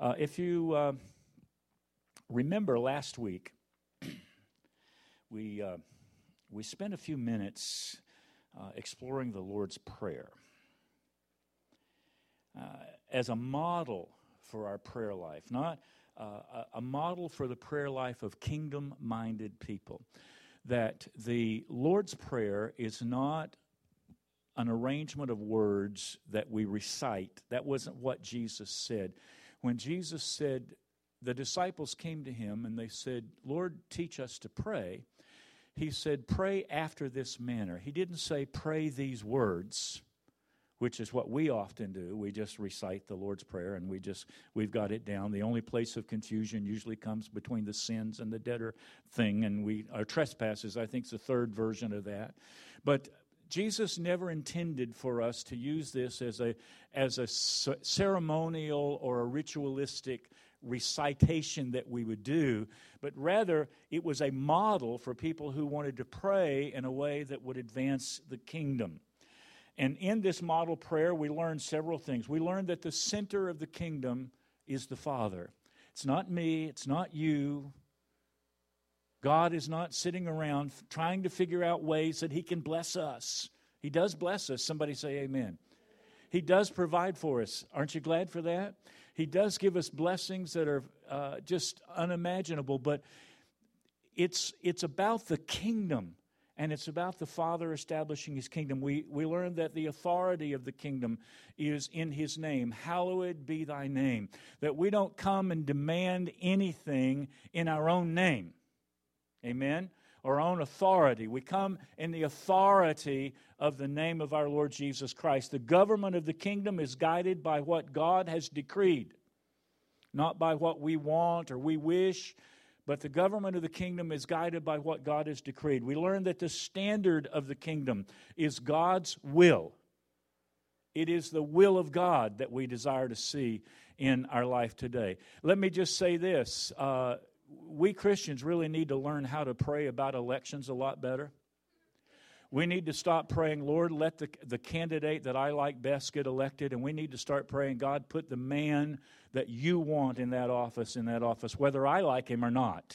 If you remember last week, we spent a few minutes exploring the Lord's Prayer as a model for our prayer life, not a model for the prayer life of kingdom-minded people. That the Lord's Prayer is not an arrangement of words that we recite. That wasn't what Jesus said. When Jesus said, the disciples came to him and they said, Lord, teach us to pray. He said, pray after this manner. He didn't say, pray these words, which is what we often do. We just recite the Lord's Prayer and we've got it down. The only place of confusion usually comes between the sins and the debtor thing, and our trespasses, I think, is the third version of that. But Jesus never intended for us to use this as a ceremonial or a ritualistic recitation that we would do, but rather it was a model for people who wanted to pray in a way that would advance the kingdom. And in this model prayer, we learned several things. We learned that the center of the kingdom is the Father. It's not me, it's not you. God is not sitting around trying to figure out ways that He can bless us. He does bless us. Somebody say amen. He does provide for us. Aren't you glad for that? He does give us blessings that are just unimaginable, but it's about the kingdom, and it's about the Father establishing His kingdom. We learned that the authority of the kingdom is in His name. Hallowed be Thy name. That we don't come and demand anything in our own name. Amen? Our own authority. We come in the authority of the name of our Lord Jesus Christ. The government of the kingdom is guided by what God has decreed, not by what we want or we wish, but the government of the kingdom is guided by what God has decreed. We learn that the standard of the kingdom is God's will. It is the will of God that we desire to see in our life today. Let me just say this. We Christians really need to learn how to pray about elections a lot better. We need to stop praying, Lord, let the candidate that I like best get elected, and we need to start praying, God, put the man that you want in that office, whether I like him or not.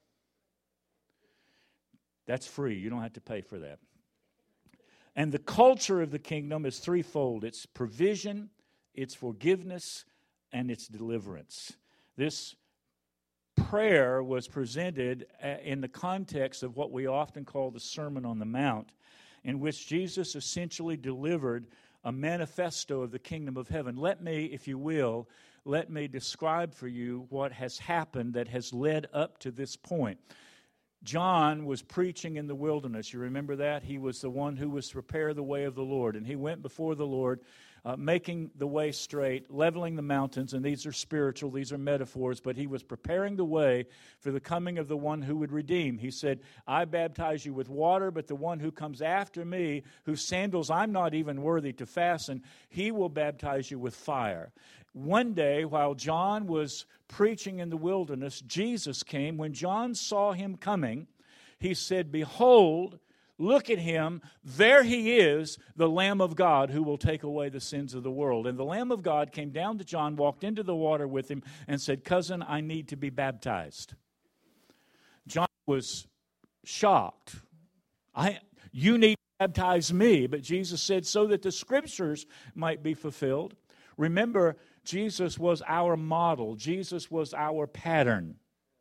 That's free. You don't have to pay for that. And the culture of the kingdom is threefold. It's provision, it's forgiveness, and it's deliverance. This prayer was presented in the context of what we often call the Sermon on the Mount, in which Jesus essentially delivered a manifesto of the kingdom of heaven. Let me, if you will, describe for you what has happened that has led up to this point. John was preaching in the wilderness. You remember that? He was the one who was to prepare the way of the Lord. And he went before the Lord, making the way straight, leveling the mountains. And these are spiritual, these are metaphors. But he was preparing the way for the coming of the one who would redeem. He said, I baptize you with water, but the one who comes after me, whose sandals I'm not even worthy to fasten, he will baptize you with fire. One day, while John was preaching in the wilderness, Jesus came. When John saw him coming, he said, behold, look at him, there he is, the Lamb of God who will take away the sins of the world. And the Lamb of God came down to John, walked into the water with him, and said, cousin, I need to be baptized. John was shocked. You need to baptize me. But Jesus said, so that the Scriptures might be fulfilled. Remember, Jesus was our model. Jesus was our pattern.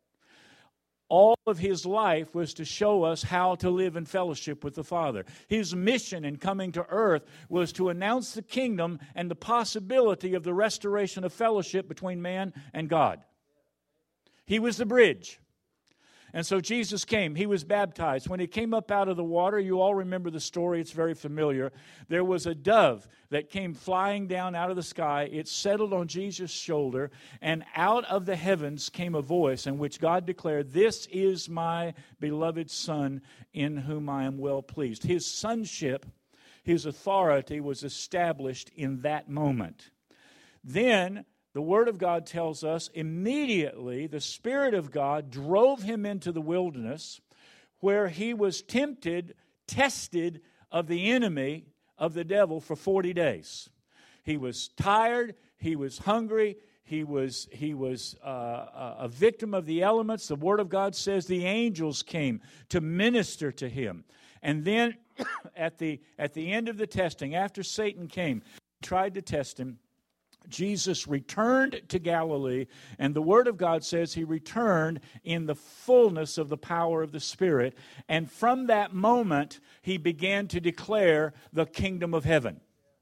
All of his life was to show us how to live in fellowship with the Father. His mission in coming to earth was to announce the kingdom and the possibility of the restoration of fellowship between man and God. He was the bridge. And so Jesus came. He was baptized. When he came up out of the water, you all remember the story. It's very familiar. There was a dove that came flying down out of the sky. It settled on Jesus' shoulder, and out of the heavens came a voice in which God declared, this is my beloved Son in whom I am well pleased. His sonship, his authority was established in that moment. Then the Word of God tells us immediately the Spirit of God drove him into the wilderness where he was tempted, tested of the enemy, of the devil, for 40 days. He was tired, he was hungry, He was a victim of the elements. The Word of God says the angels came to minister to him. And then at the end of the testing, after Satan came, tried to test him, Jesus returned to Galilee, and the Word of God says he returned in the fullness of the power of the Spirit. And from that moment, he began to declare the kingdom of heaven.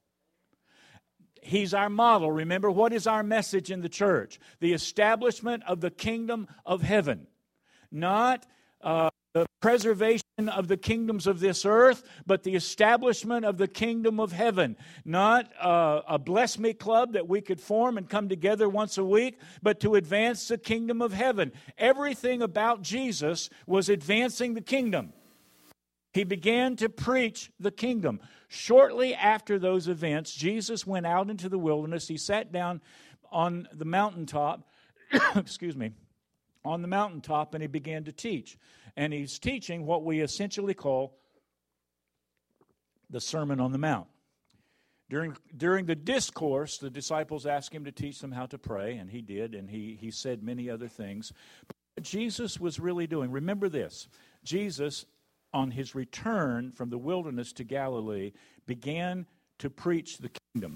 He's our model. Remember, what is our message in the church? The establishment of the kingdom of heaven. Not the preservation of the kingdoms of this earth, but the establishment of the kingdom of heaven. Not a bless me club that we could form and come together once a week, but to advance the kingdom of heaven. Everything about Jesus was advancing the kingdom. He began to preach the kingdom. Shortly after those events, Jesus went out into the wilderness. He sat down on the mountaintop, on the mountaintop, and he began to teach. And he's teaching what we essentially call the Sermon on the Mount. During the discourse, the disciples asked him to teach them how to pray, and he did, and he said many other things. But Jesus was really doing, remember this, Jesus, on his return from the wilderness to Galilee, began to preach the kingdom.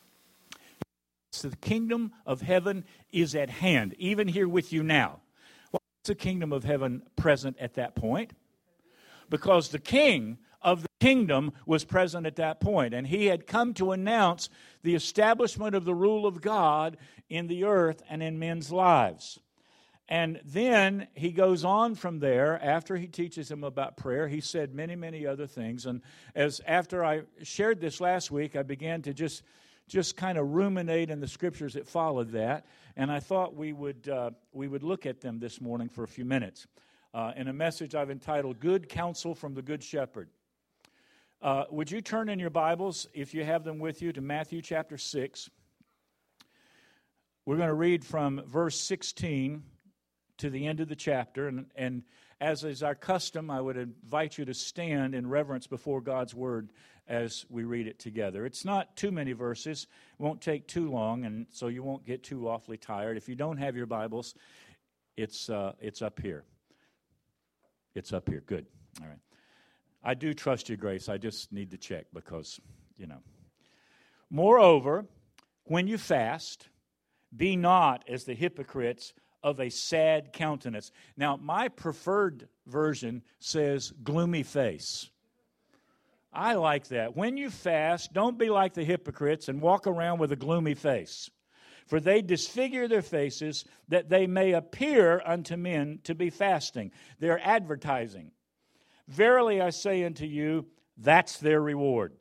So the kingdom of heaven is at hand, even here with you now. The kingdom of heaven present at that point, because the king of the kingdom was present at that point, and he had come to announce the establishment of the rule of God in the earth and in men's lives. And then he goes on from there. After he teaches them about prayer, he said many, many other things. And after I shared this last week, I began to just kind of ruminate in the scriptures that followed that, and I thought we would look at them this morning for a few minutes in a message I've entitled "Good Counsel from the Good Shepherd." Would you turn in your Bibles, if you have them with you, to Matthew chapter 6? We're going to read from verse 16 to the end of the chapter, and as is our custom, I would invite you to stand in reverence before God's Word as we read it together. It's not too many verses, won't take too long, and so you won't get too awfully tired. If you don't have your Bibles, it's up here. It's up here. Good. All right. I do trust you, Grace. I just need to check because, Moreover, when you fast, be not as the hypocrites of a sad countenance. Now, my preferred version says gloomy face. I like that. When you fast, don't be like the hypocrites and walk around with a gloomy face. For they disfigure their faces that they may appear unto men to be fasting. They're advertising. Verily I say unto you, that's their reward.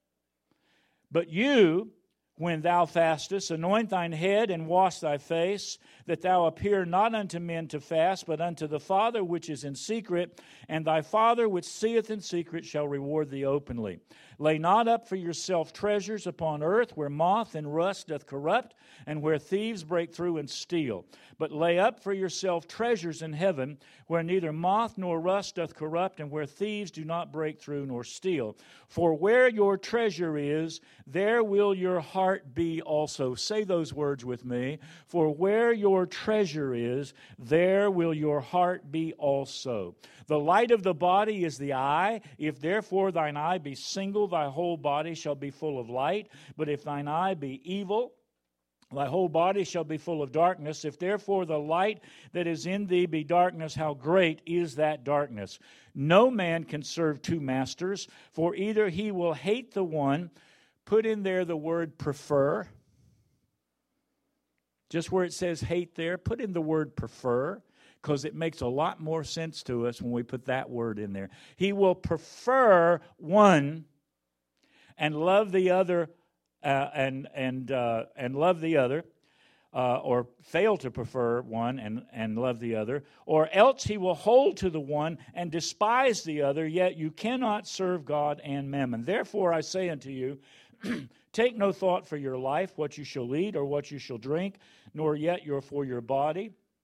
But you, when thou fastest, anoint thine head and wash thy face, that thou appear not unto men to fast, but unto the Father which is in secret, and thy Father which seeth in secret shall reward thee openly. Lay not up for yourself treasures upon earth, where moth and rust doth corrupt, and where thieves break through and steal. But lay up for yourself treasures in heaven, where neither moth nor rust doth corrupt, and where thieves do not break through nor steal. For where your treasure is, there will your heart be also. Say those words with me. For where your treasure is, there will your heart be also. The light of the body is the eye. If therefore thine eye be single, thy whole body shall be full of light. But if thine eye be evil, thy whole body shall be full of darkness. If therefore the light that is in thee be darkness, how great is that darkness? No man can serve two masters, for either he will hate the one, put in there the word prefer. Just where it says hate there, put in the word prefer, because it makes a lot more sense to us when we put that word in there. He will prefer one and love the other, and love the other, or fail to prefer one and love the other, or else he will hold to the one and despise the other. Yet you cannot serve God and mammon. Therefore I say unto you, take no thought for your life, what you shall eat or what you shall drink, nor yet for your body,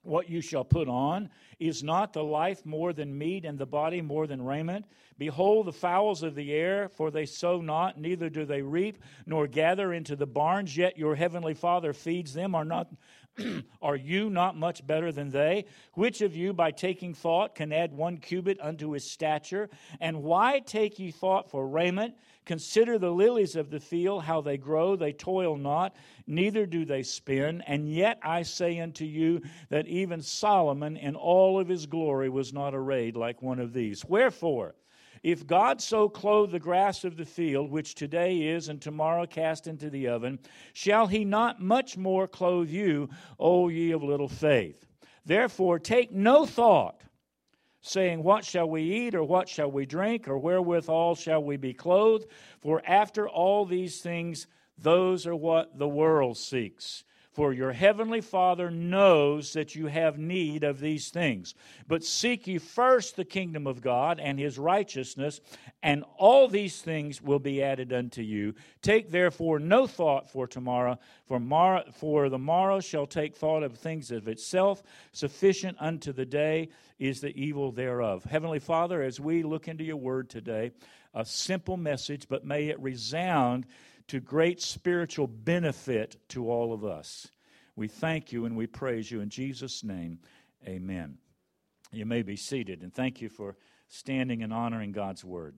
what you shall put on? Is not the life more than meat, and the body more than raiment? Behold the fowls of the air, for they sow not, neither do they reap, nor gather into the barns, yet your heavenly Father feeds them. Are you not much better than they? Which of you, by taking thought, can add 1 cubit unto his stature? And why take ye thought for raiment? Consider the lilies of the field, how they grow, they toil not, neither do they spin. And yet I say unto you that even Solomon in all of his glory was not arrayed like one of these. Wherefore, if God so clothe the grass of the field, which today is and tomorrow cast into the oven, shall he not much more clothe you, O ye of little faith? Therefore take no thought, saying, what shall we eat, or what shall we drink, or wherewithal shall we be clothed? For after all these things, those are what the world seeks. For your heavenly Father knows that you have need of these things. But seek ye first the kingdom of God and his righteousness, and all these things will be added unto you. Take therefore no thought for tomorrow, for the morrow shall take thought of things of itself. Sufficient unto the day is the evil thereof. Heavenly Father, as we look into your word today, a simple message, but may it resound to great spiritual benefit to all of us. We thank you and we praise you in Jesus' name. Amen. You may be seated, and thank you for standing and honoring God's word.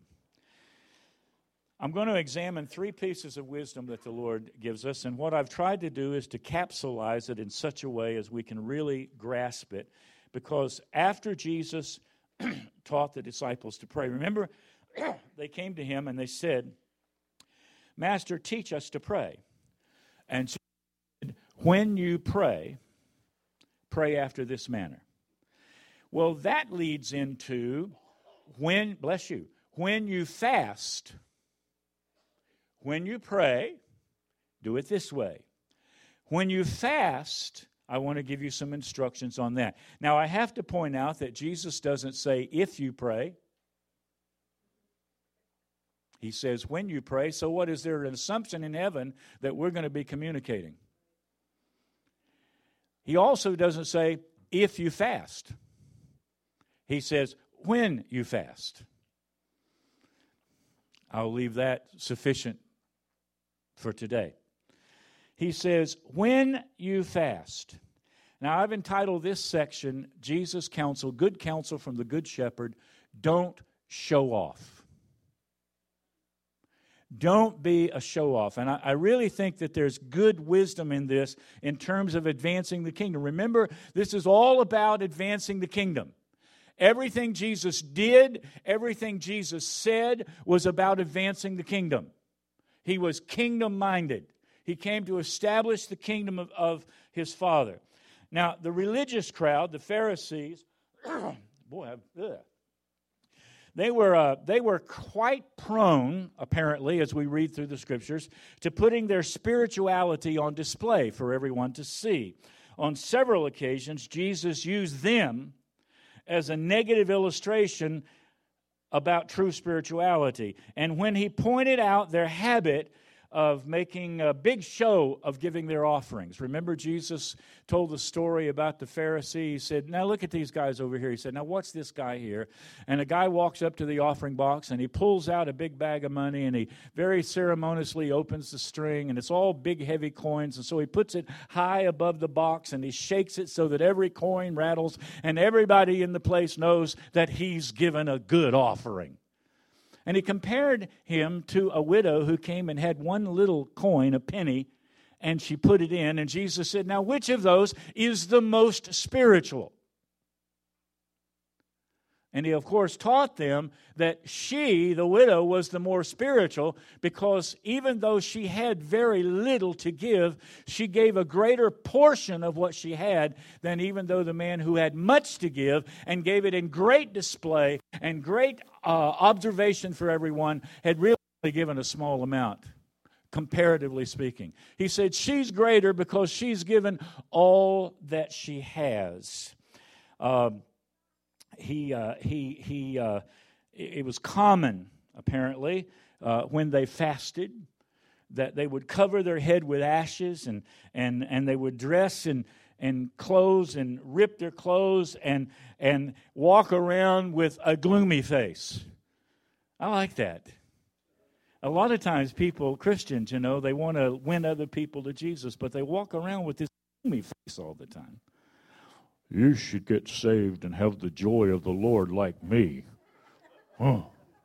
I'm going to examine 3 pieces of wisdom that the Lord gives us, and what I've tried to do is to capsulize it in such a way as we can really grasp it, because after Jesus taught the disciples to pray, remember, they came to him and they said, Master, teach us to pray. And so, when you pray, pray after this manner. Well, that leads into when you fast, when you pray, do it this way. When you fast, I want to give you some instructions on that. Now, I have to point out that Jesus doesn't say if you pray. He says, when you pray. So what is there an assumption in heaven that we're going to be communicating? He also doesn't say, if you fast. He says, when you fast. I'll leave that sufficient for today. He says, when you fast. Now, I've entitled this section, Jesus' counsel, good counsel from the Good Shepherd, don't show off. Don't be a show-off. And I really think that there's good wisdom in this in terms of advancing the kingdom. Remember, this is all about advancing the kingdom. Everything Jesus did, everything Jesus said was about advancing the kingdom. He was kingdom-minded. He came to establish the kingdom of his Father. Now, the religious crowd, the Pharisees, They were quite prone, apparently, as we read through the Scriptures, to putting their spirituality on display for everyone to see. On several occasions, Jesus used them as a negative illustration about true spirituality. And when he pointed out their habit of making a big show of giving their offerings. Remember, Jesus told the story about the Pharisee. He said, now look at these guys over here. He said, now what's this guy here? And a guy walks up to the offering box and he pulls out a big bag of money and he very ceremoniously opens the string, and it's all big heavy coins. And so he puts it high above the box and he shakes it so that every coin rattles and everybody in the place knows that he's given a good offering. And he compared him to a widow who came and had one little coin, a penny, and she put it in. And Jesus said, now which of those is the most spiritual? And he, of course, taught them that she, the widow, was the more spiritual, because even though she had very little to give, she gave a greater portion of what she had than even though the man who had much to give and gave it in great display and great observation for everyone had really given a small amount, comparatively speaking. He said she's greater because she's given all that she has. It was common, apparently, when they fasted, that they would cover their head with ashes and they would dress in clothes and rip their clothes and walk around with a gloomy face. I like that. A lot of times people, Christians, they want to win other people to Jesus, but they walk around with this gloomy face all the time. You should get saved and have the joy of the Lord like me. Huh.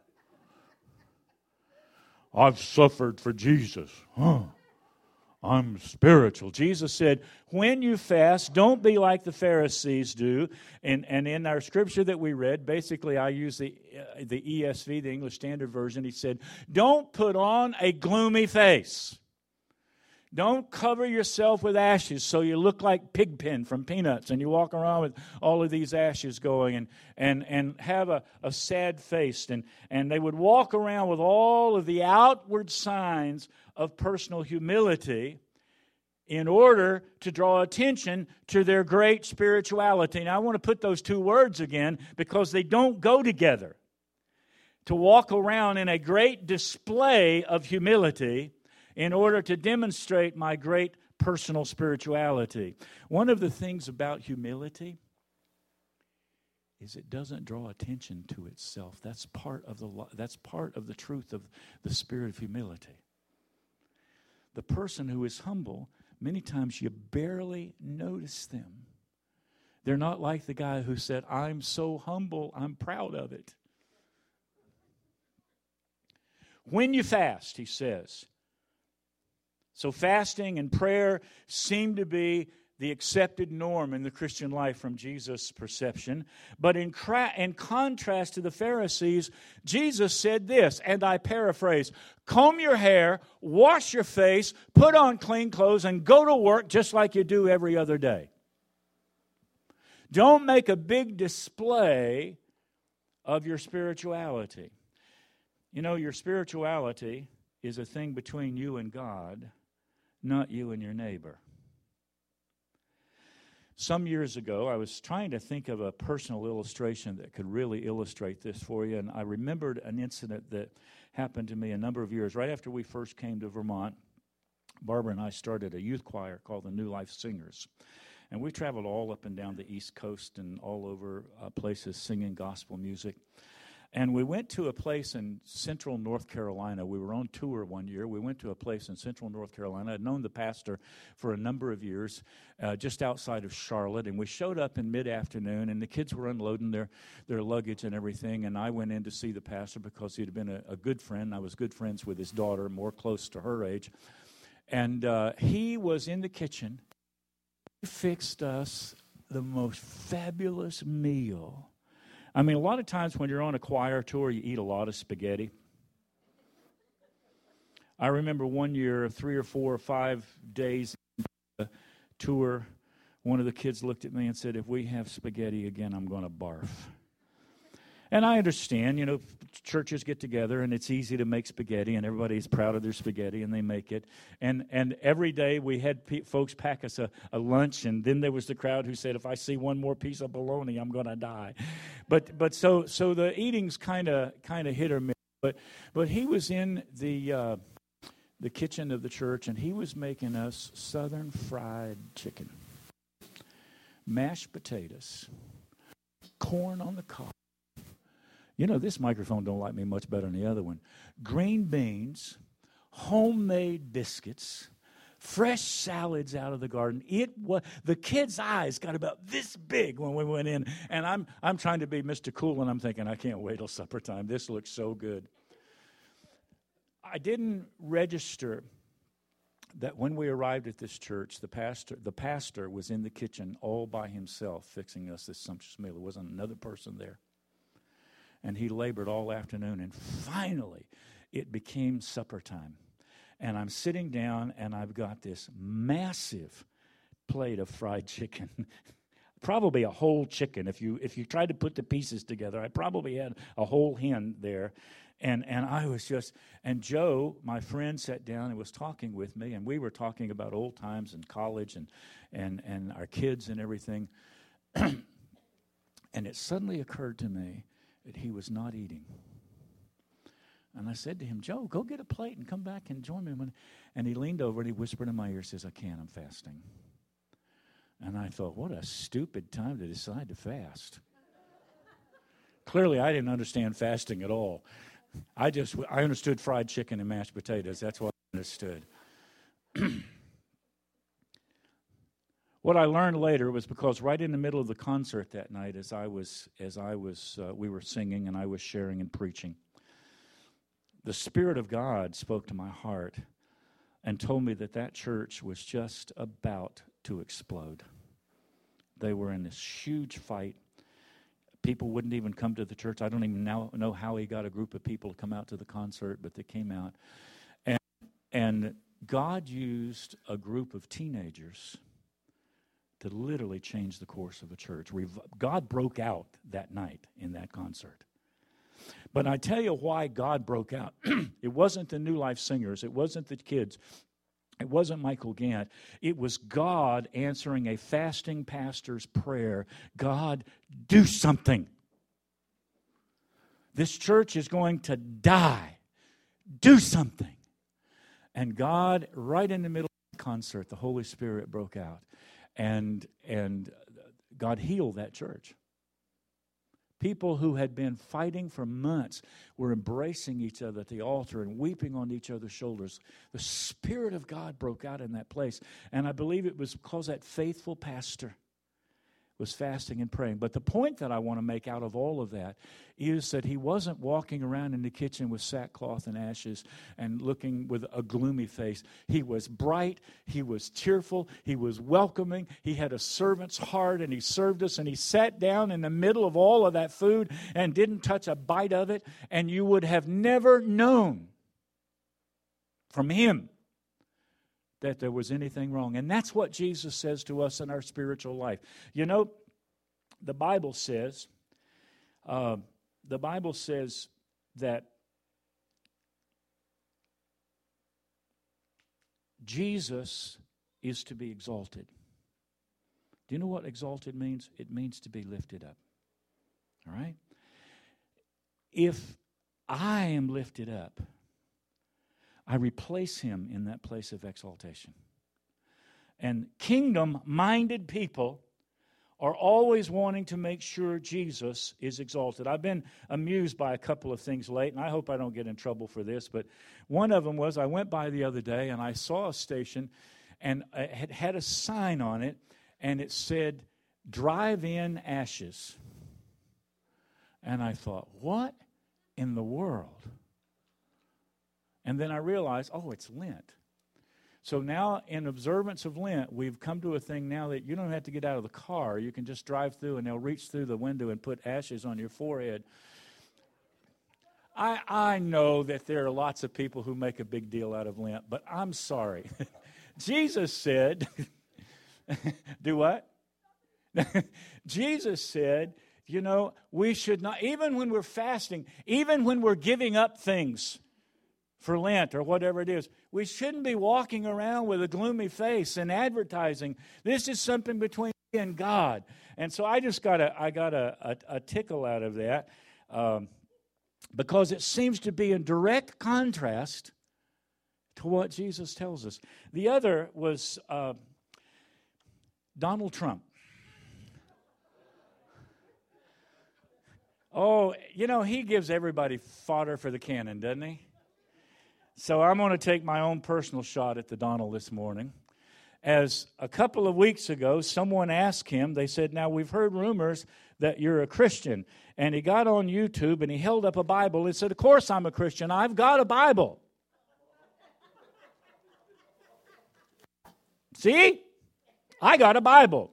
I've suffered for Jesus. Huh. I'm spiritual. Jesus said, when you fast, don't be like the Pharisees do. And in our scripture that we read, basically I use the ESV, the English Standard Version. He said, don't put on a gloomy face. Don't cover yourself with ashes so you look like Pigpen from Peanuts and you walk around with all of these ashes going and have a sad face. And they would walk around with all of the outward signs of personal humility in order to draw attention to their great spirituality. Now, I want to put those two words again because they don't go together. To walk around in a great display of humility in order to demonstrate my great personal spirituality. One of the things about humility is it doesn't draw attention to itself. That's part of the truth of the spirit of humility. The person who is humble, many times you barely notice them. They're not like the guy who said, I'm so humble, I'm proud of it. When you fast, he says. So fasting and prayer seem to be the accepted norm in the Christian life from Jesus' perception. But in contrast to the Pharisees, Jesus said this, and I paraphrase, comb your hair, wash your face, put on clean clothes, and go to work just like you do every other day. Don't make a big display of your spirituality. Your spirituality is a thing between you and God, not you and your neighbor. Some years ago, I was trying to think of a personal illustration that could really illustrate this for you, and I remembered an incident that happened to me a number of years. Right after we first came to Vermont, Barbara and I started a youth choir called the New Life Singers. And we traveled all up and down the East Coast and all over places singing gospel music. And we went to a place in central North Carolina. We were on tour one year. We went to a place in central North Carolina. I'd known the pastor for a number of years, just outside of Charlotte. And we showed up in mid-afternoon, and the kids were unloading their luggage and everything. And I went in to see the pastor because he'd been a good friend. I was good friends with his daughter, more close to her age. And he was in the kitchen. He fixed us the most fabulous meal. I mean, a lot of times when you're on a choir tour, you eat a lot of spaghetti. I remember one year, 3 or 4 or 5 days tour, one of the kids looked at me and said, if we have spaghetti again, I'm going to barf. And I understand, churches get together and it's easy to make spaghetti and everybody's proud of their spaghetti and they make it. And every day we had folks pack us a lunch, and then there was the crowd who said, if I see one more piece of bologna, I'm going to die. But so the eating's kind of hit or miss. But he was in the kitchen of the church, and he was making us Southern fried chicken, mashed potatoes, corn on the cob. This microphone don't like me much better than the other one. Green beans, homemade biscuits, fresh salads out of the garden. The kids' eyes got about this big when we went in, and I'm trying to be Mr. Cool, and I'm thinking, I can't wait till supper time. This looks so good. I didn't register that when we arrived at this church, the pastor was in the kitchen all by himself fixing us this sumptuous meal. There wasn't another person there. And he labored all afternoon, and finally it became supper time. And I'm sitting down, and I've got this massive plate of fried chicken, probably a whole chicken. If you tried to put the pieces together, I probably had a whole hen there. And I was and Joe, my friend, sat down and was talking with me, and we were talking about old times and college and our kids and everything. And it suddenly occurred to me that he was not eating. And I said to him, Joe, go get a plate and come back and join me. And he leaned over and he whispered in my ear, says, I can't, I'm fasting. And I thought, what a stupid time to decide to fast. Clearly, I didn't understand fasting at all. I understood fried chicken and mashed potatoes. That's what I understood. What I learned later was because right in the middle of the concert that night, we were singing and I was sharing and preaching, the Spirit of God spoke to my heart and told me that church was just about to explode. They were in this huge fight. People wouldn't even come to the church. I don't even know how he got a group of people to come out to the concert, but they came out. And God used a group of teenagers to literally change the course of a church. God broke out that night in that concert. But I tell you why God broke out. It wasn't the New Life Singers. It wasn't the kids. It wasn't Michael Gant. It was God answering a fasting pastor's prayer. God, do something. This church is going to die. Do something. And God, right in the middle of the concert, the Holy Spirit broke out. And God healed that church. People who had been fighting for months were embracing each other at the altar and weeping on each other's shoulders. The Spirit of God broke out in that place. And I believe it was because that faithful pastor was fasting and praying. But the point that I want to make out of all of that is that he wasn't walking around in the kitchen with sackcloth and ashes and looking with a gloomy face. He was bright, he was cheerful, he was welcoming, he had a servant's heart, and he served us, and he sat down in the middle of all of that food and didn't touch a bite of it, and you would have never known from him that there was anything wrong. And that's what Jesus says to us in our spiritual life. You know, the Bible says that Jesus is to be exalted. Do you know what exalted means? It means to be lifted up. All right? If I am lifted up, I replace him in that place of exaltation. And kingdom-minded people are always wanting to make sure Jesus is exalted. I've been amused by a couple of things late, and I hope I don't get in trouble for this, but one of them was I went by the other day and I saw a station and it had a sign on it, and it said, "Drive-in ashes." And I thought, what in the world? And then I realized, it's Lent. So now, in observance of Lent, we've come to a thing now that you don't have to get out of the car. You can just drive through, and they'll reach through the window and put ashes on your forehead. I know that there are lots of people who make a big deal out of Lent, but I'm sorry. Jesus said, do what? Jesus said, we should not, even when we're fasting, even when we're giving up things for Lent or whatever it is, we shouldn't be walking around with a gloomy face and advertising. This is something between me and God. And so I got a tickle out of that because it seems to be in direct contrast to what Jesus tells us. The other was Donald Trump. He gives everybody fodder for the cannon, doesn't he? So I'm going to take my own personal shot at the Donald this morning. As a couple of weeks ago, someone asked him, they said, "Now we've heard rumors that you're a Christian." And he got on YouTube and he held up a Bible and said, "Of course I'm a Christian. I've got a Bible." See? I got a Bible.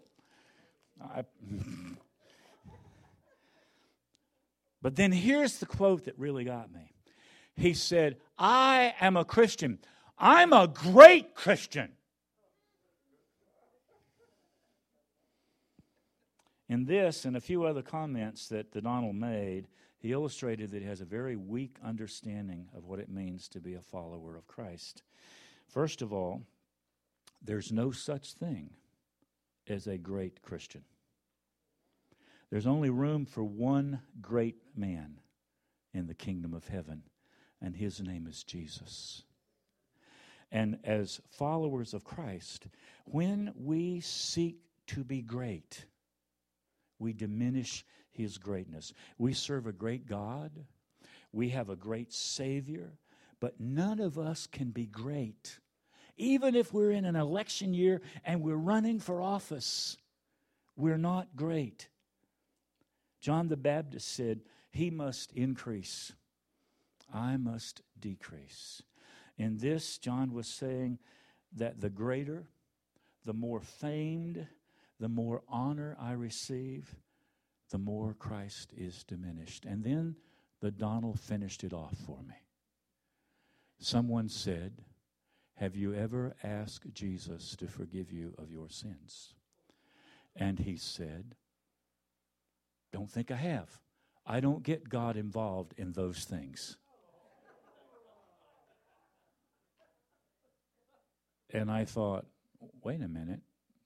But then here's the quote that really got me. He said, "I am a Christian. I'm a great Christian." In this and a few other comments that Donald made, he illustrated that he has a very weak understanding of what it means to be a follower of Christ. First of all, there's no such thing as a great Christian. There's only room for one great man in the kingdom of heaven, and his name is Jesus. And as followers of Christ, when we seek to be great, we diminish His greatness. We serve a great God. We have a great Savior. But none of us can be great. Even if we're in an election year and we're running for office, we're not great. John the Baptist said, He must increase, I must decrease. In this, John was saying that the greater, the more famed, the more honor I receive, the more Christ is diminished. And then the Donald finished it off for me. Someone said, have you ever asked Jesus to forgive you of your sins? And he said, don't think I have. I don't get God involved in those things. And I thought, wait a minute.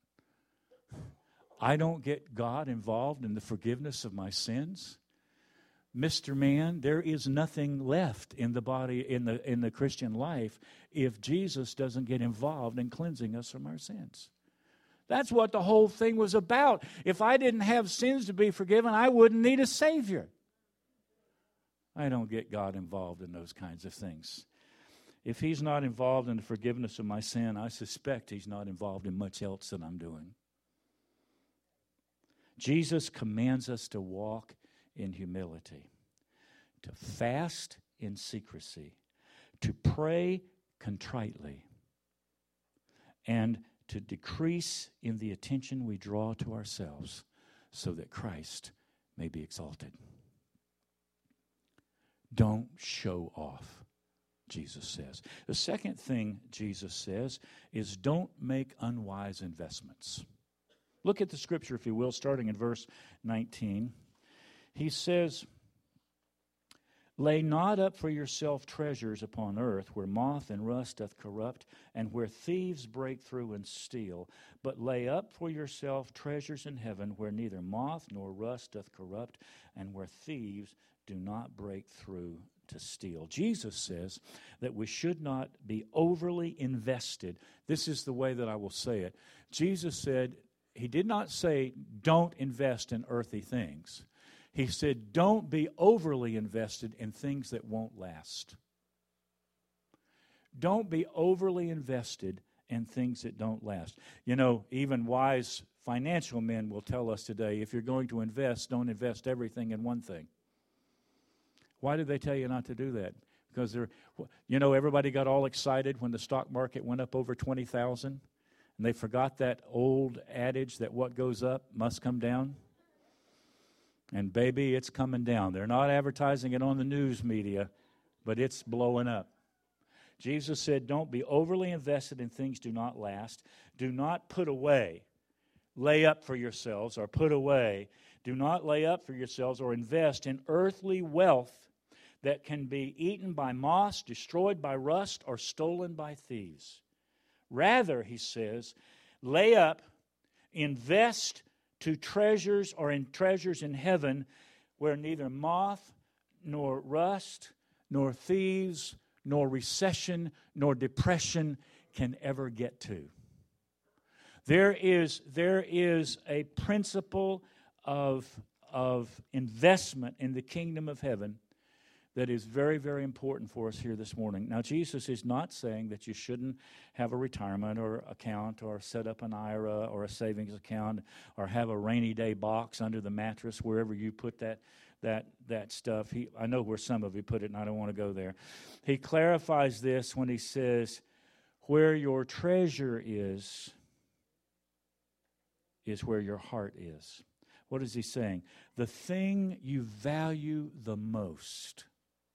I don't get God involved in the forgiveness of my sins? Mr. Man, there is nothing left in the body, in the Christian life, if Jesus doesn't get involved in cleansing us from our sins. That's what the whole thing was about. If I didn't have sins to be forgiven, I wouldn't need a Savior. I don't get God involved in those kinds of things. If He's not involved in the forgiveness of my sin, I suspect He's not involved in much else that I'm doing. Jesus commands us to walk in humility, to fast in secrecy, to pray contritely, and to decrease in the attention we draw to ourselves so that Christ may be exalted. Don't show off, Jesus says. The second thing Jesus says is don't make unwise investments. Look at the scripture, if you will, starting in verse 19. He says, lay not up for yourself treasures upon earth, where moth and rust doth corrupt, and where thieves break through and steal. But lay up for yourself treasures in heaven, where neither moth nor rust doth corrupt, and where thieves do not break through to steal. Jesus says that we should not be overly invested. This is the way that I will say it. Jesus said, He did not say, don't invest in earthly things. He said, don't be overly invested in things that won't last. Don't be overly invested in things that don't last. You know, even wise financial men will tell us today, if you're going to invest, don't invest everything in one thing. Why did they tell you not to do that? Because everybody got all excited when the stock market went up over 20,000, and they forgot that old adage that what goes up must come down. And baby, it's coming down. They're not advertising it on the news media, but it's blowing up. Jesus said, don't be overly invested in things do not last. Do not put away, lay up for yourselves, or put away. Do not lay up for yourselves or invest in earthly wealth that can be eaten by moths, destroyed by rust, or stolen by thieves. Rather, he says, lay up, invest to treasures or in treasures in heaven where neither moth nor rust nor thieves nor recession nor depression can ever get to. There is a principle of investment in the kingdom of heaven that is very, very important for us here this morning. Now, Jesus is not saying that you shouldn't have a retirement or account or set up an IRA or a savings account or have a rainy day box under the mattress wherever you put that stuff. I know where some of you put it, and I don't want to go there. He clarifies this when he says, where your treasure is where your heart is. What is he saying? The thing you value the most,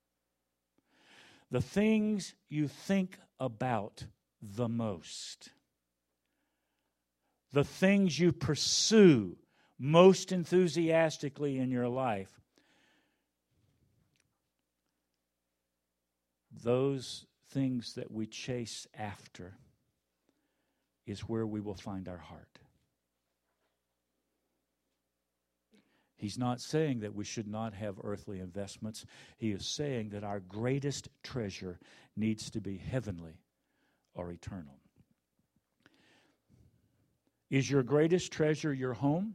the things you think about the most, the things you pursue most enthusiastically in your life, those things that we chase after is where we will find our heart. He's not saying that we should not have earthly investments. He is saying that our greatest treasure needs to be heavenly or eternal. Is your greatest treasure your home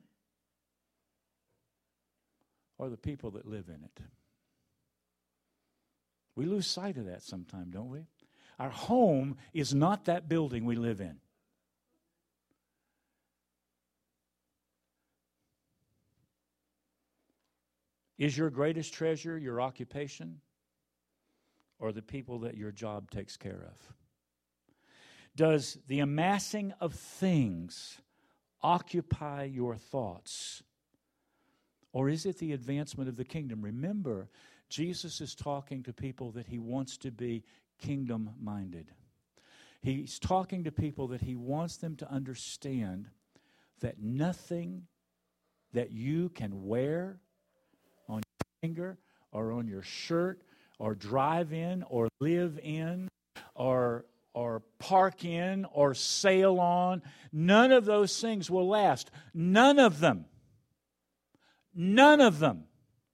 or the people that live in it? We lose sight of that sometime, don't we? Our home is not that building we live in. Is your greatest treasure your occupation or the people that your job takes care of? Does the amassing of things occupy your thoughts? Or is it the advancement of the kingdom? Remember, Jesus is talking to people that he wants to be kingdom-minded. He's talking to people that he wants them to understand that nothing that you can wear on your finger or on your shirt or drive in or live in or park in or sail on, none of those things will last. None of them. None of them.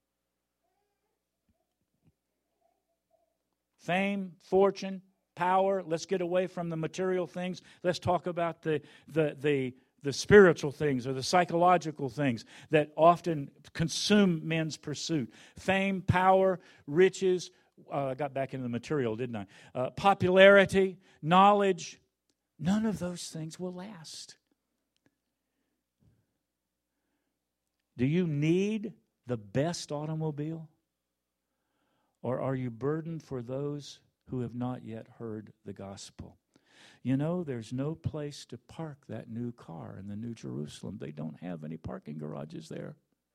Fame, fortune, power. Let's get away from the material things. Let's talk about the spiritual things or the psychological things that often consume men's pursuit. Fame, power, riches. I got back into the material, didn't I? Popularity, knowledge. None of those things will last. Do you need the best automobile? Or are you burdened for those who have not yet heard the gospel? You know, there's no place to park that new car in the New Jerusalem. They don't have any parking garages there.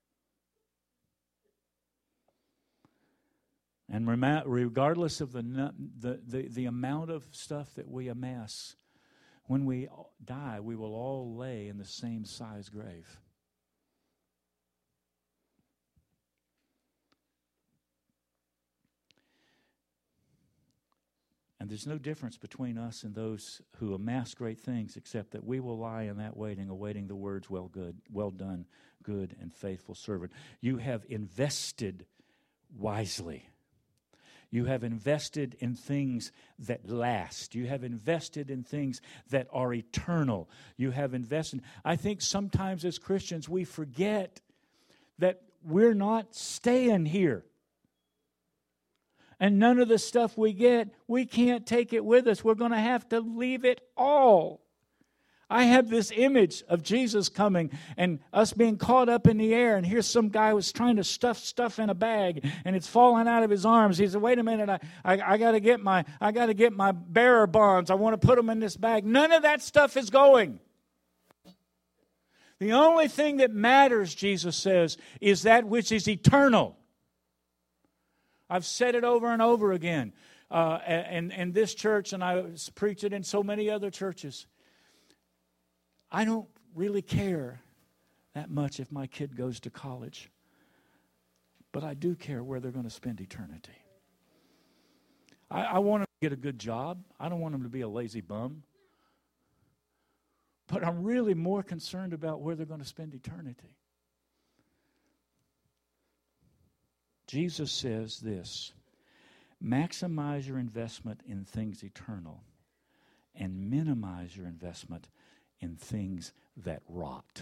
And regardless of the amount of stuff that we amass, when we die, we will all lay in the same size grave. And there's no difference between us and those who amass great things, except that we will lie in that waiting, awaiting the words, well done, good and faithful servant. You have invested wisely. You have invested in things that last. You have invested in things that are eternal. You have invested. I think sometimes as Christians we forget that we're not staying here. And none of the stuff we get, we can't take it with us. We're going to have to leave it all. I have this image of Jesus coming and us being caught up in the air, and here's some guy who's trying to stuff stuff in a bag, and it's falling out of his arms. He said, "Wait a minute, I got to get my bearer bonds. I want to put them in this bag." None of that stuff is going. The only thing that matters, Jesus says, is that which is eternal. I've said it over and over again in this church, and I preach it in so many other churches. I don't really care that much if my kid goes to college, but I do care where they're going to spend eternity. I want them to get a good job. I don't want them to be a lazy bum. But I'm really more concerned about where they're going to spend eternity. Jesus says this: maximize your investment in things eternal and minimize your investment in things that rot.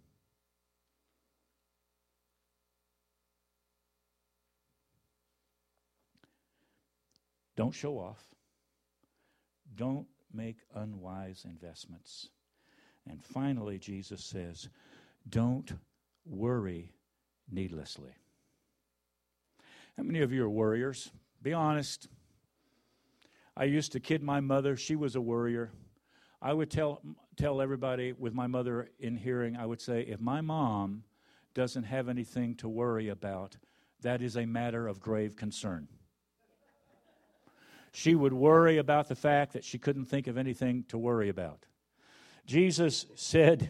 Don't show off. Don't make unwise investments. And finally, Jesus says, don't worry needlessly. How many of you are worriers? Be honest. I used to kid my mother. She was a worrier. I would tell everybody with my mother in hearing, I would say, if my mom doesn't have anything to worry about, that is a matter of grave concern. She would worry about the fact that she couldn't think of anything to worry about. Jesus said,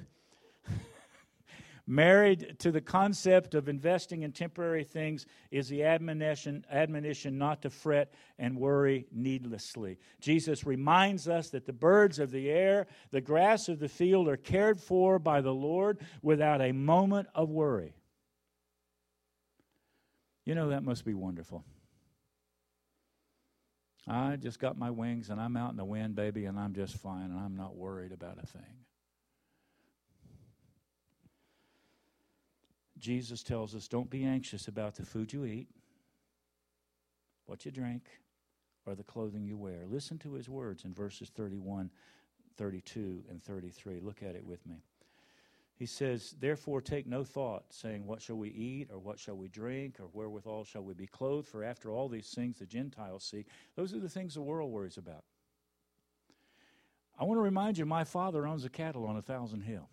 married to the concept of investing in temporary things is the admonition not to fret and worry needlessly. Jesus reminds us that the birds of the air, the grass of the field are cared for by the Lord without a moment of worry. You know, that must be wonderful. I just got my wings and I'm out in the wind, baby, and I'm just fine and I'm not worried about a thing. Jesus tells us, don't be anxious about the food you eat, what you drink, or the clothing you wear. Listen to his words in verses 31, 32, and 33. Look at it with me. He says, therefore take no thought, saying, what shall we eat, or what shall we drink, or wherewithal shall we be clothed? For after all these things the Gentiles seek. Those are the things the world worries about. I want to remind you, my Father owns the cattle on 1,000 hill.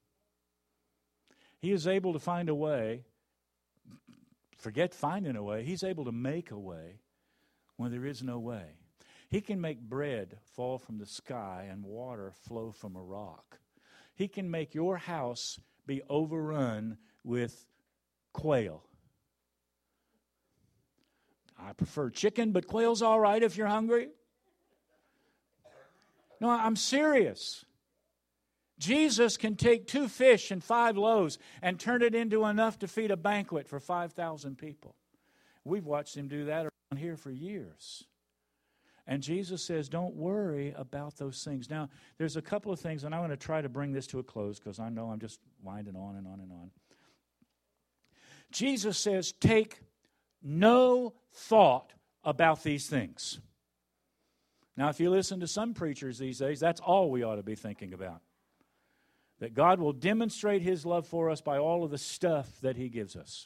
He is able to find a way, forget finding a way, he's able to make a way when there is no way. He can make bread fall from the sky and water flow from a rock. He can make your house be overrun with quail. I prefer chicken, but quail's all right if you're hungry. No, I'm serious. Jesus can take 2 fish and 5 loaves and turn it into enough to feed a banquet for 5,000 people. We've watched him do that around here for years. And Jesus says, don't worry about those things. Now, there's a couple of things, and I'm going to try to bring this to a close because I know I'm just winding on and on and on. Jesus says, take no thought about these things. Now, if you listen to some preachers these days, that's all we ought to be thinking about. That God will demonstrate his love for us by all of the stuff that he gives us.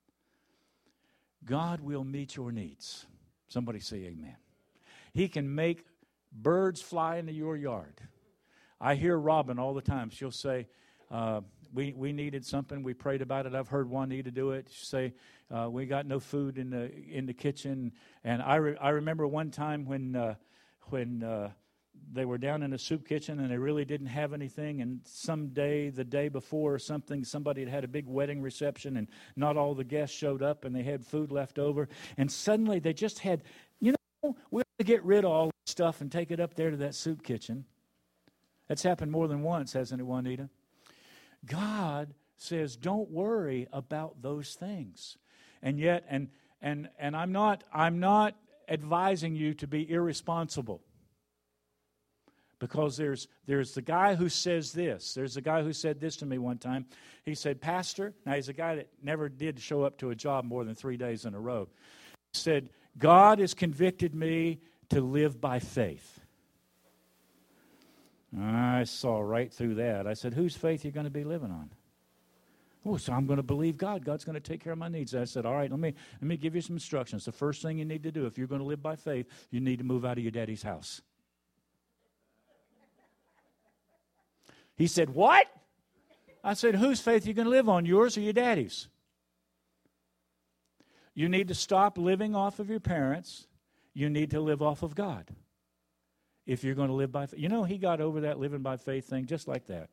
God will meet your needs. Somebody say amen. He can make birds fly into your yard. I hear Robin all the time. She'll say, we needed something. We prayed about it. I've heard Juanita do it. She'll say, we got no food in the kitchen. And I remember one time when they were down in a soup kitchen and they really didn't have anything, and the day before or something, somebody had a big wedding reception and not all the guests showed up and they had food left over, and suddenly they just had, we have to get rid of all this stuff and take it up there to that soup kitchen. That's happened more than once, hasn't it, Juanita? God says, don't worry about those things. And yet, and I'm not advising you to be irresponsible. Because there's the guy who says this. There's a guy who said this to me one time. He said, Pastor, now he's a guy that never did show up to a job more than 3 days in a row. He said, God has convicted me to live by faith. I saw right through that. I said, whose faith are you going to be living on? Oh, so I'm going to believe God. God's going to take care of my needs. I said, all right, let me give you some instructions. The first thing you need to do, if you're going to live by faith, you need to move out of your daddy's house. He said, what? I said, whose faith are you going to live on, yours or your daddy's? You need to stop living off of your parents. You need to live off of God. If you're going to live by faith. He got over that living by faith thing just like that.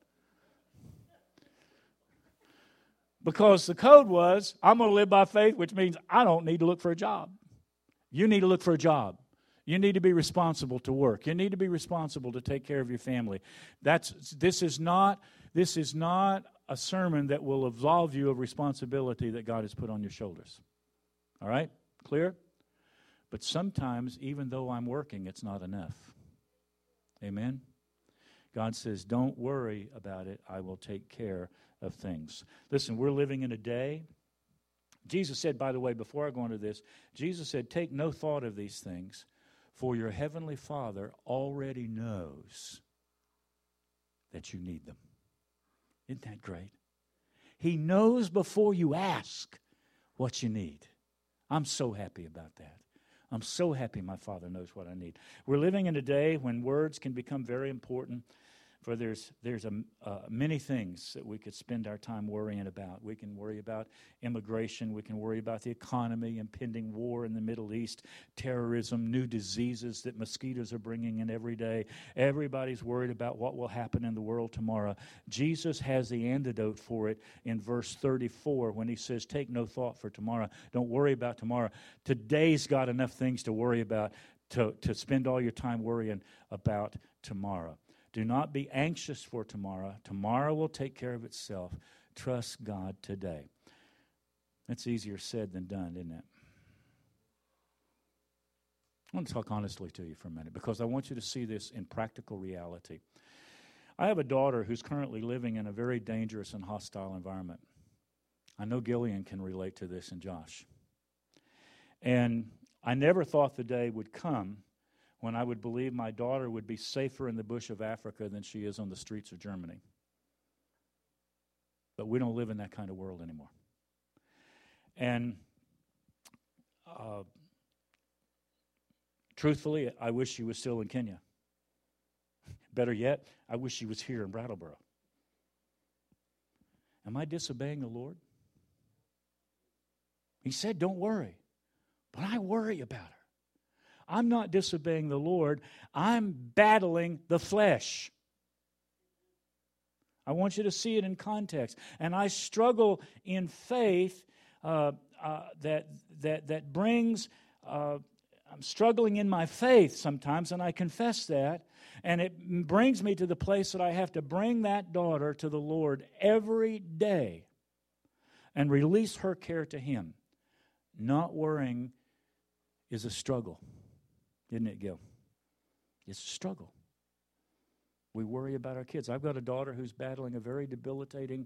Because the code was, I'm going to live by faith, which means I don't need to look for a job. You need to look for a job. You need to be responsible to work. You need to be responsible to take care of your family. This is not a sermon that will absolve you of responsibility that God has put on your shoulders. All right? Clear? But sometimes, even though I'm working, it's not enough. Amen? God says, don't worry about it. I will take care of things. Listen, we're living in a day. Jesus said, by the way, before I go into this, Jesus said, take no thought of these things, for your heavenly Father already knows that you need them. Isn't that great? He knows before you ask what you need. I'm so happy about that. I'm so happy my Father knows what I need. We're living in a day when words can become very important. For there's many things that we could spend our time worrying about. We can worry about immigration. We can worry about the economy, impending war in the Middle East, terrorism, new diseases that mosquitoes are bringing in every day. Everybody's worried about what will happen in the world tomorrow. Jesus has the antidote for it in verse 34 when he says, take no thought for tomorrow. Don't worry about tomorrow. Today's got enough things to worry about to spend all your time worrying about tomorrow. Do not be anxious for tomorrow. Tomorrow will take care of itself. Trust God today. That's easier said than done, isn't it? I want to talk honestly to you for a minute because I want you to see this in practical reality. I have a daughter who's currently living in a very dangerous and hostile environment. I know Gillian can relate to this, and Josh. And I never thought the day would come when I would believe my daughter would be safer in the bush of Africa than she is on the streets of Germany. But we don't live in that kind of world anymore. And truthfully, I wish she was still in Kenya. Better yet, I wish she was here in Brattleboro. Am I disobeying the Lord? He said, don't worry. But I worry about her. I'm not disobeying the Lord. I'm battling the flesh. I want you to see it in context. And I struggle in faith that brings... I'm struggling in my faith sometimes, and I confess that. And it brings me to the place that I have to bring that daughter to the Lord every day and release her care to Him. Not worrying is a struggle, isn't it, Gil? It's a struggle. We worry about our kids. I've got a daughter who's battling a very debilitating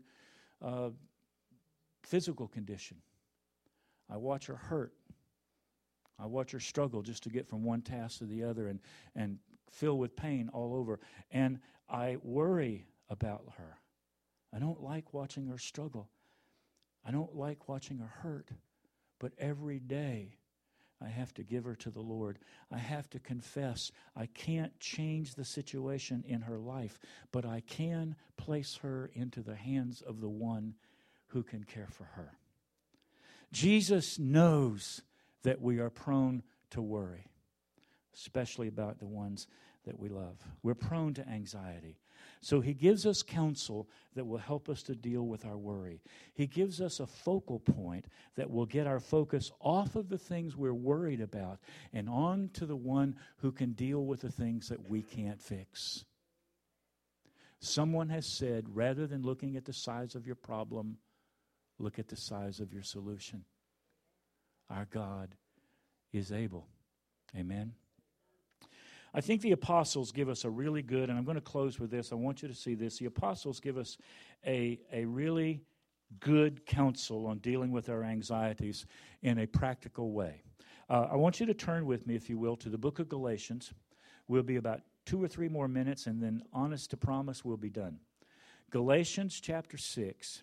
physical condition. I watch her hurt. I watch her struggle just to get from one task to the other and fill with pain all over. And I worry about her. I don't like watching her struggle. I don't like watching her hurt. But every day I have to give her to the Lord. I have to confess I can't change the situation in her life, but I can place her into the hands of the one who can care for her. Jesus knows that we are prone to worry, especially about the ones that we love. We're prone to anxiety. So He gives us counsel that will help us to deal with our worry. He gives us a focal point that will get our focus off of the things we're worried about and on to the one who can deal with the things that we can't fix. Someone has said, rather than looking at the size of your problem, look at the size of your solution. Our God is able. Amen. I think the apostles give us a really good, and I'm going to close with this. I want you to see this. The apostles give us a really good counsel on dealing with our anxieties in a practical way. I want you to turn with me, if you will, to the book of Galatians. We'll be about 2 or 3 more minutes, and then honest to promise, we'll be done. Galatians chapter 6.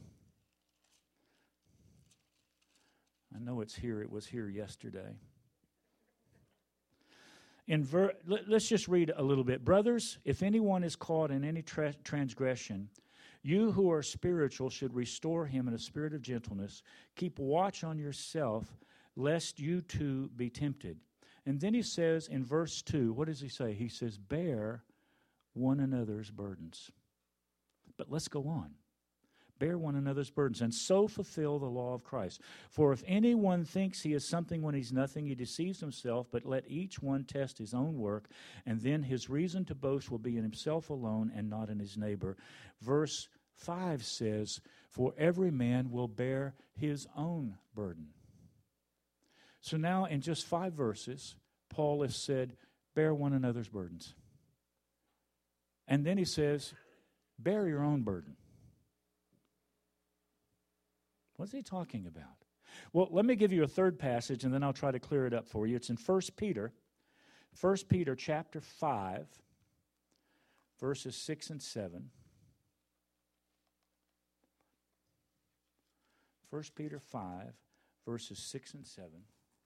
I know it's here. It was here yesterday. Let's just read a little bit. Brothers, if anyone is caught in any transgression, you who are spiritual should restore him in a spirit of gentleness. Keep watch on yourself, lest you too be tempted. And then he says in verse 2, what does he say? He says, bear one another's burdens. But let's go on. Bear one another's burdens, and so fulfill the law of Christ. For if anyone thinks he is something when he's nothing, he deceives himself, but let each one test his own work, and then his reason to boast will be in himself alone and not in his neighbor. Verse 5 says, for every man will bear his own burden. So now in just 5 verses, Paul has said, bear one another's burdens. And then he says, bear your own burden. What's he talking about? Well, let me give you a third passage, and then I'll try to clear it up for you. It's in 1 Peter chapter 5, verses 6 and 7. 1 Peter 5, verses 6 and 7.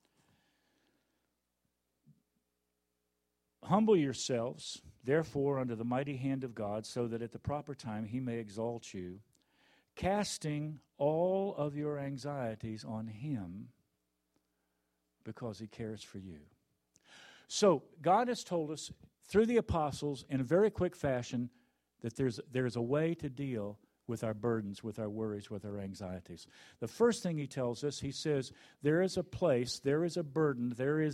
Humble yourselves, therefore, under the mighty hand of God, so that at the proper time He may exalt you, casting all of your anxieties on Him because He cares for you. So God has told us through the apostles in a very quick fashion that there's a way to deal with our burdens, with our worries, with our anxieties. The first thing He tells us, He says, there is a place, there is a burden,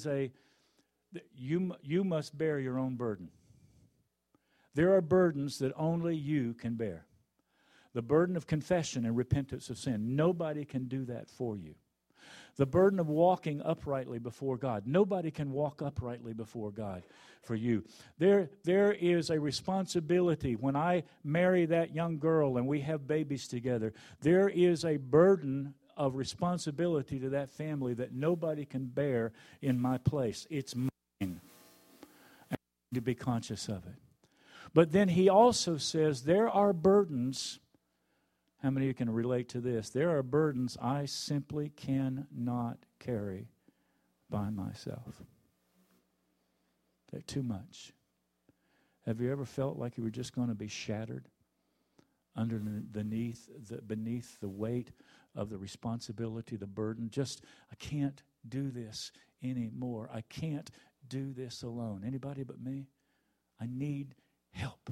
you must bear your own burden. There are burdens that only you can bear. The burden of confession and repentance of sin. Nobody can do that for you. The burden of walking uprightly before God. Nobody can walk uprightly before God for you. There is a responsibility. When I marry that young girl and we have babies together, there is a burden of responsibility to that family that nobody can bear in my place. It's mine. And I need to be conscious of it. But then he also says there are burdens. How many of you can relate to this? There are burdens I simply cannot carry by myself. They're too much. Have you ever felt like you were just going to be shattered beneath the weight of the responsibility, the burden? I can't do this anymore. I can't do this alone. Anybody but me? I need help.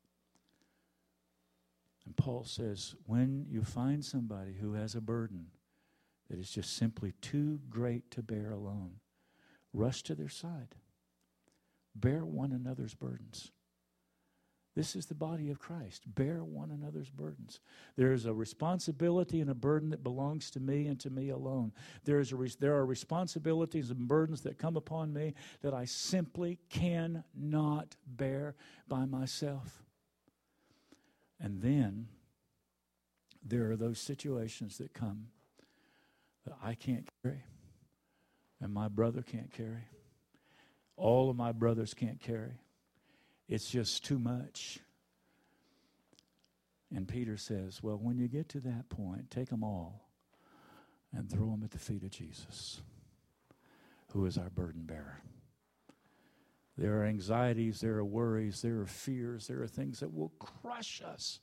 And Paul says, when you find somebody who has a burden that is just simply too great to bear alone, rush to their side. Bear one another's burdens. This is the body of Christ. Bear one another's burdens. There is a responsibility and a burden that belongs to me and to me alone. There are responsibilities and burdens that come upon me that I simply cannot bear by myself. And then there are those situations that come that I can't carry and my brother can't carry. All of my brothers can't carry. It's just too much. And Peter says, well, when you get to that point, take them all and throw them at the feet of Jesus, who is our burden bearer. There are anxieties, there are worries, there are fears, there are things that will crush us.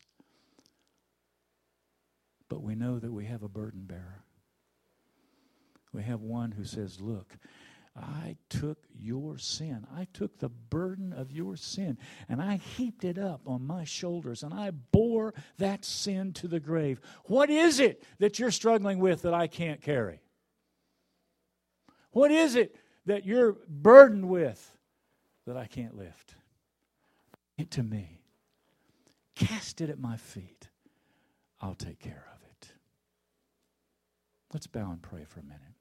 But we know that we have a burden bearer. We have one who says, look, I took your sin. I took the burden of your sin, and I heaped it up on my shoulders, and I bore that sin to the grave. What is it that you're struggling with that I can't carry? What is it that you're burdened with that I can't lift? Bring it to me. Cast it at my feet. I'll take care of it. Let's bow and pray for a minute.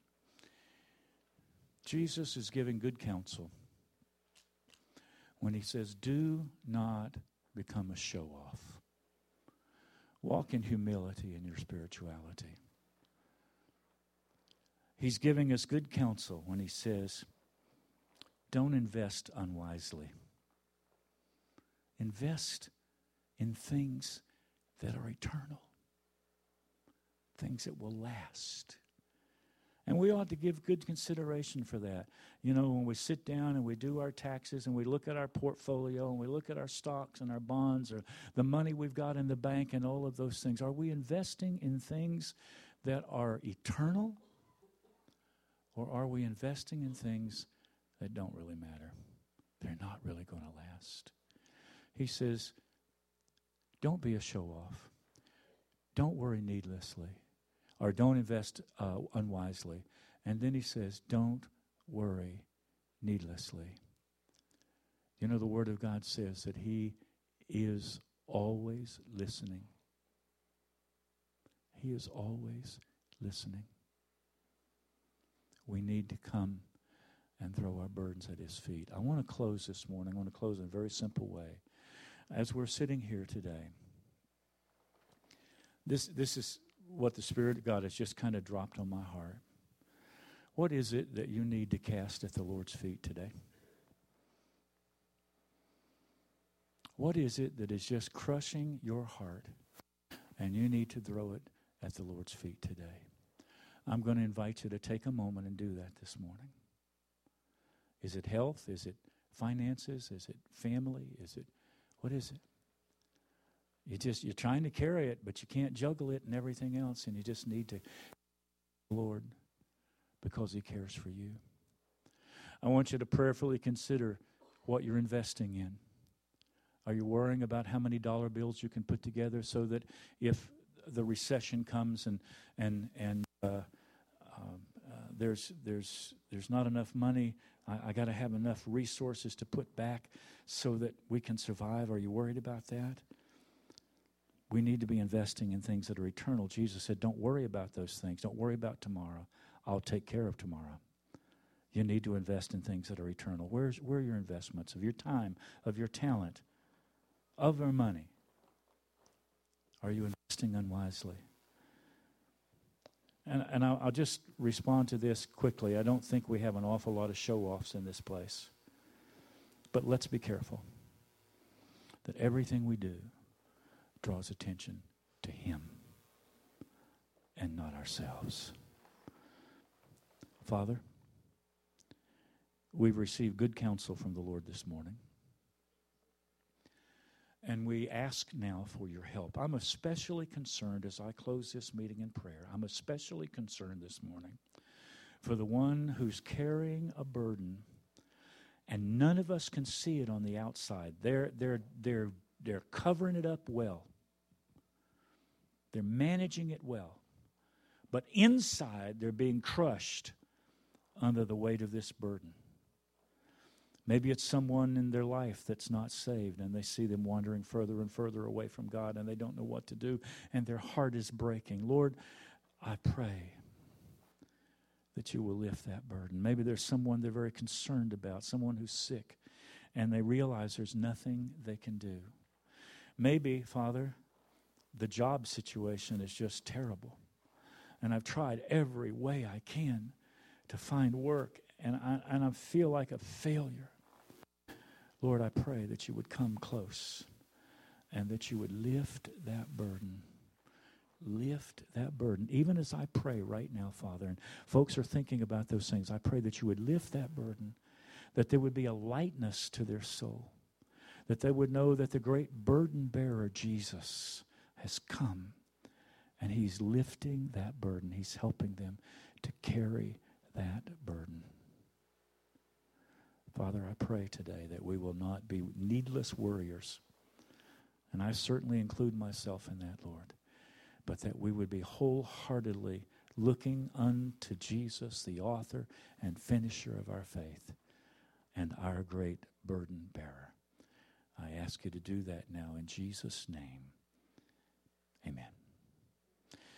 Jesus is giving good counsel when he says, do not become a show-off. Walk in humility in your spirituality. He's giving us good counsel when he says, don't invest unwisely. Invest in things that are eternal, things that will last. And we ought to give good consideration for that. You know, when we sit down and we do our taxes and we look at our portfolio and we look at our stocks and our bonds or the money we've got in the bank and all of those things, are we investing in things that are eternal, or are we investing in things that don't really matter? They're not really going to last. He says, don't be a show-off. Don't worry needlessly. Or don't invest unwisely. And then he says, don't worry needlessly. You know, the Word of God says that he is always listening. He is always listening. We need to come and throw our burdens at his feet. I want to close this morning. I want to close in a very simple way. As we're sitting here today, this is what the Spirit of God has just kind of dropped on my heart. What is it that you need to cast at the Lord's feet today? What is it that is just crushing your heart and you need to throw it at the Lord's feet today? I'm going to invite you to take a moment and do that this morning. Is it health? Is it finances? Is it family? What is it? You're trying to carry it, but you can't juggle it and everything else, and you just need to the Lord because he cares for you. I want you to prayerfully consider what you're investing in. Are you worrying about how many dollar bills you can put together so that if the recession comes and there's not enough money, I got to have enough resources to put back so that we can survive? Are you worried about that? We need to be investing in things that are eternal. Jesus said, don't worry about those things. Don't worry about tomorrow. I'll take care of tomorrow. You need to invest in things that are eternal. Where are your investments of your time, of your talent, of your money? Are you investing unwisely? And I'll just respond to this quickly. I don't think we have an awful lot of show-offs in this place. But let's be careful that everything we do draws attention to Him and not ourselves. Father, we've received good counsel from the Lord this morning. And we ask now for your help. I'm especially concerned as I close this meeting in prayer. I'm especially concerned this morning for the one who's carrying a burden, and none of us can see it on the outside. They're covering it up well. They're managing it well. But inside, they're being crushed under the weight of this burden. Maybe it's someone in their life that's not saved, and they see them wandering further and further away from God, and they don't know what to do, and their heart is breaking. Lord, I pray that you will lift that burden. Maybe there's someone they're very concerned about, someone who's sick, and they realize there's nothing they can do. Maybe, Father, the job situation is just terrible, and I've tried every way I can to find work, and I feel like a failure. Lord, I pray that you would come close and that you would lift that burden. Lift that burden. Even as I pray right now, Father, and folks are thinking about those things, I pray that you would lift that burden, that there would be a lightness to their soul, that they would know that the great burden bearer, Jesus, has come, and he's lifting that burden. He's helping them to carry that burden. Father, I pray today that we will not be needless worriers, and I certainly include myself in that, Lord, but that we would be wholeheartedly looking unto Jesus, the author and finisher of our faith, and our great burden bearer. I ask you to do that now in Jesus' name. Amen.